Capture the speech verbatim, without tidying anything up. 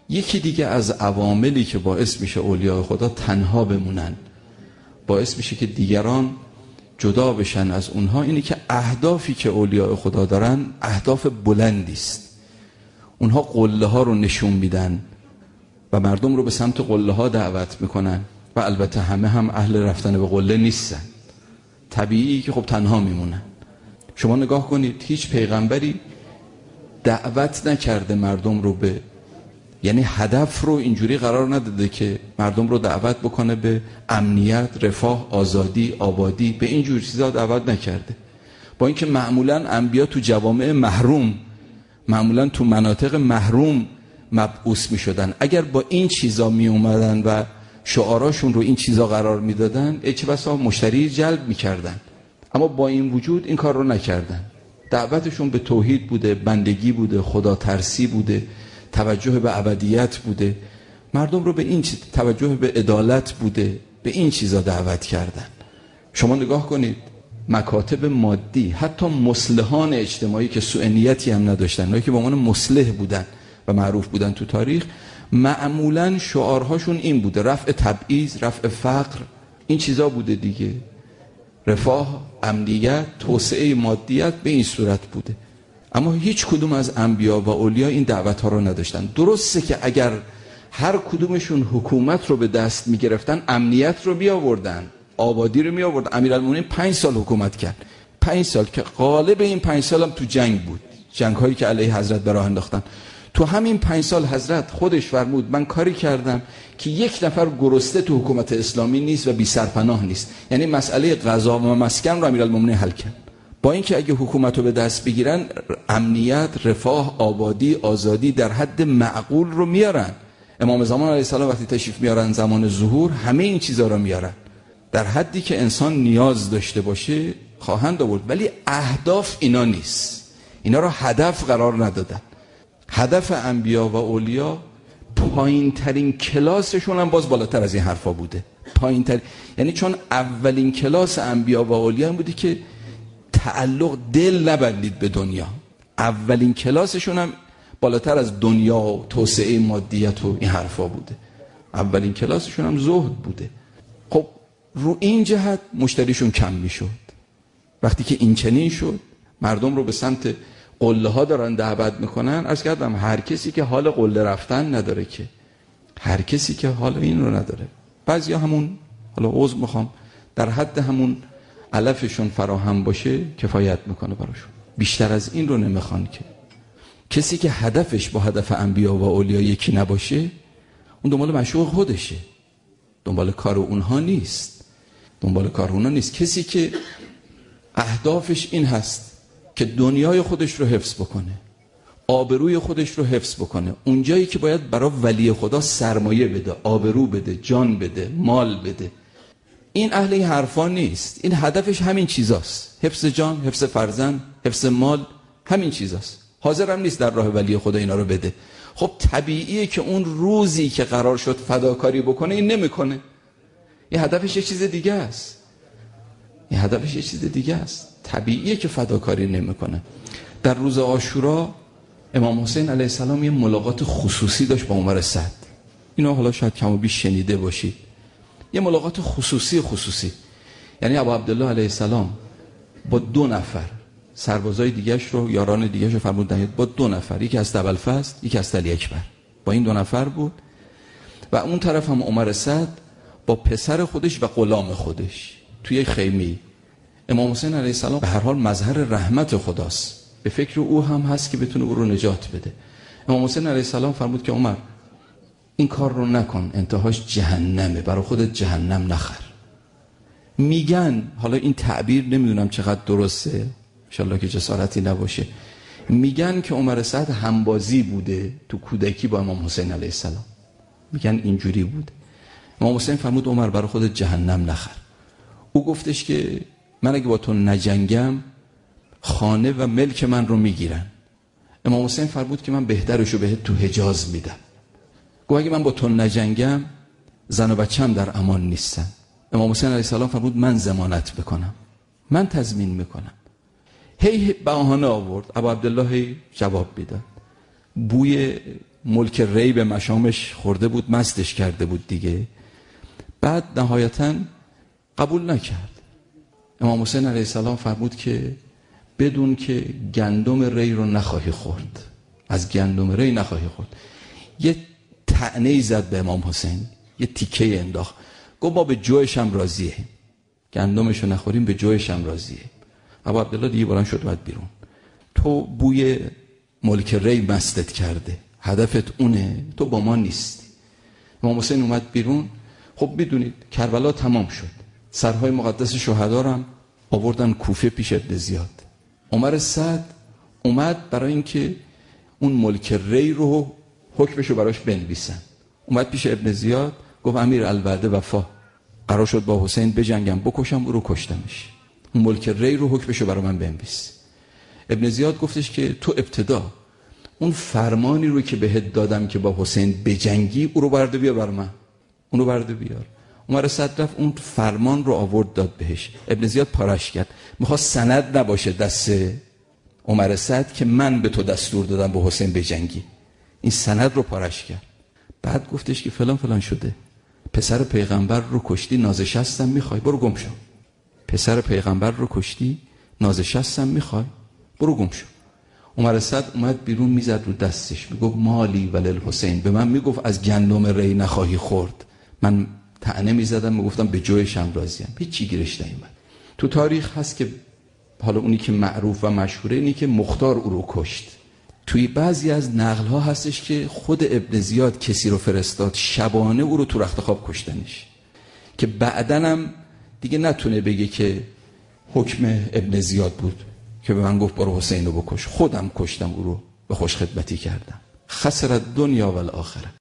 یکی دیگه از عواملی که باعث میشه اولیاء خدا تنها بمونن، باعث میشه که دیگران جدا بشن از اونها، اینه که اهدافی که اولیاء خدا دارن اهداف بلندی است. اونها قله ها رو نشون میدن و مردم رو به سمت قله ها دعوت میکنن و البته همه هم اهل رفتن به قله نیستن، طبیعی که خب تنها میمونن. شما نگاه کنید هیچ پیغمبری دعوت نکرده مردم رو به، یعنی هدف رو اینجوری قرار نداده که مردم رو دعوت بکنه به امنیت، رفاه، آزادی، آبادی، به اینجور چیزا دعوت نکرده. با اینکه معمولا انبیا تو جوامع محروم، معمولا تو مناطق محروم مبعوث می شدن. اگر با این چیزا می اومدن و شعاراشون رو این چیزا قرار می دادن، چه بسا مشتری جلب می کردن. اما با این وجود این کار رو نکردن. دعوتشون به توحید بوده، بندگی بوده، خدا ترسی بوده، توجه به ابدیت بوده، مردم رو به این چیز، توجه به عدالت بوده، به این چیزا دعوت کردن. شما نگاه کنید مکاتب مادی، حتی مصلحان اجتماعی که سوء نیتی هم نداشتن، اونایی که به عنوان مصلح بودن و معروف بودن تو تاریخ، معمولا شعارهاشون این بوده: رفع تبعیض، رفع فقر، این چیزا بوده دیگه، رفاه، امنیت، توسعه مادیت، به این صورت بوده. اما هیچ کدوم از انبیا و اولیا این دعوت ها رو نداشتن. درسته که اگر هر کدومشون حکومت رو به دست می گرفتن، امنیت رو می آوردن، آبادی رو می آوردن. امیرالمومنین پنج سال حکومت کرد، پنج سال که غالب این پنج سال هم تو جنگ بود، جنگ هایی که علیه حضرت به راه انداختن. تو همین پنج سال حضرت خودش فرمود من کاری کردم که یک نفر گرسنه تو حکومت اسلامی نیست و بی سرپناه نیست. یعنی مسئله غذا و مسکن رو امیرالمومنین حل کرد. با اینکه اگه حکومت رو به دست بگیرن، امنیت، رفاه، آبادی، آزادی در حد معقول رو میارن. امام زمان علیه السلام وقتی تشریف میارن زمان ظهور، همه این چیزا رو میارن در حدی که انسان نیاز داشته باشه خواهند آورد. ولی اهداف اینا نیست، اینا رو هدف قرار ندادن. هدف انبیا و اولیا پایین ترین کلاسشون هم باز بالاتر از این حرفا بوده. پایین ترین، یعنی چون اولین کلاس انبیا و اولیا این بودی که تعلق دل نبندید به دنیا. اولین کلاسشون هم بالاتر از دنیا و توسعه مادیت و این حرفا بوده. اولین کلاسشون هم زهد بوده. خب رو این جهت مشتریشون کم میشد. وقتی که این چنین شد، مردم رو به سمت قله ها دارن دعوت میکنن. عرض کردم هر کسی که حال قله رفتن نداره، که هر کسی که حال این رو نداره. بعضیا همون، حالا عذر میخوام، در حد همون علفشون فراهم باشه کفایت میکنه براشون، بیشتر از این رو نمیخوان. که کسی که هدفش با هدف انبیا و اولیا یکی نباشه، اون دنبال مشوق خودشه، دنبال کار اونها نیست، دنبال کار اونها نیست. کسی که اهدافش این هست که دنیای خودش رو حفظ بکنه، آبروی خودش رو حفظ بکنه، اونجایی که باید برای ولی خدا سرمایه بده، آبرو بده، جان بده، مال بده، این اهل این حرفا نیست. این هدفش همین چیزاست، حفظ جان، حفظ فرزند، حفظ مال، همین چیزاست. حاضر هم نیست در راه ولی خدا اینا رو بده. خب طبیعیه که اون روزی که قرار شد فداکاری بکنه این نمیکنه. این هدفش یه چیز دیگه است. این هدفش یه چیز دیگه است. طبیعیه که فداکاری نمیکنه. در روز عاشورا امام حسین علیه السلام یه ملاقات خصوصی داشت با عمر سعد. اینو حالا شاید کم و بیش شنیده باشید. یه ملاقات خصوصی خصوصی یعنی ابو عبدالله علیه السلام با دو نفر سربازای دیگه‌اش رو، یاران دیگه‌اش رو فرمود نهید با دو نفر، یکی از ابوالفضل، یکی از علی اکبر، با این دو نفر بود. و اون طرف هم عمر سعد با پسر خودش و غلام خودش توی خیمه. امام حسین علیه السلام به هر حال مظهر رحمت خداست، به فکر او هم هست که بتونه او رو نجات بده. امام حسین علیه السلام فرمود که عمر این کار رو نکن، انتهاش جهنمه، برای خودت جهنم نخر. میگن، حالا این تعبیر نمیدونم چقدر درسته، انشالله که جسارتی نباشه، میگن که عمر سعد همبازی بوده تو کودکی با امام حسین علیه السلام، میگن اینجوری بود. امام حسین فرمود عمر برای خودت جهنم نخر. او گفتش که من اگه با تو نجنگم خانه و ملک من رو میگیرن. امام حسین فرمود که من بهترشو بهت تو حجاز میدم. گفت اگه من با تو نجنگم زن و بچه‌م در امان نیستن. امام حسین علیه السلام فرمود من ضمانت بکنم، من تضمین میکنم. هی بهانه آورد. ابو عبدالله جواب میداد. بوی ملک ری به مشامش خورده بود، مستش کرده بود دیگه. بعد نهایتاً قبول نکرد. امام حسین علیه السلام فرمود که بدون که گندم ری رو نخواهی خورد، از گندم ری نخواهی خورد. یه طعنه‌ای زد به امام حسین، یه تیکه انداخت، گفت ما به جویش هم راضیه، گندمشو نخوریم به جویش هم راضیه. ابو عبدالله دیگه بلند شد اومد بیرون. تو بوی ملک ری مستت کرده، هدفت اونه، تو با ما نیستی. امام حسین اومد بیرون. خب میدونید کربلا تمام شد، سرهای مقدس شهدا رو هم آوردن کوفه پیش ابن زیاد. عمر سعد اومد برای اینکه اون ملک ری رو حکمشو براش بنویسن. اومد پیش ابن زیاد گفت امیر الوعده وفا، قرار شد با حسین بجنگم، بکشم، او رو کشتمش. اون ملک ری رو حکمشو برای من بنویس. ابن زیاد گفتش که تو ابتدا اون فرمانی رو که بهت دادم که با حسین بجنگی، او رو برده بیار برای من، اون رو برده بیار. عمر سعد رفت اون فرمان رو آورد داد بهش. ابن زیاد پارش کرد، میخواست سند نباشه دست عمر سعد که من به تو دستور دادم با حسین بجنگی، این سند رو پارش کرد. بعد گفتش که فلان فلان شده، پسر پیغمبر رو کشتی، نازشستم میخوای، برو گم شو. پسر پیغمبر رو کشتی، نازشستم میخوای، برو گم شو. عمر سعد اومد بیرون، میزد رو دستش، میگفت مالی ولل حسین، به من میگفت از گندم ری نخواهی خورد، من طعنه میزدم، میگفتم به جویش هم راضیم، هیچی گیرش نیومد. تو تاریخ هست که حالا اونی که معروف و مشهوره اینی که مختار او رو کشت. توی بعضی از نقل ها هستش که خود ابن زیاد کسی رو فرستاد شبانه او رو تو رخت خواب کشتنش، که بعدن هم دیگه نتونه بگه که حکم ابن زیاد بود که به من گفت برو حسین رو بکش، خودم کشتم او رو، به خوش خدمتی کردم. خسرت دنیا و الاخره.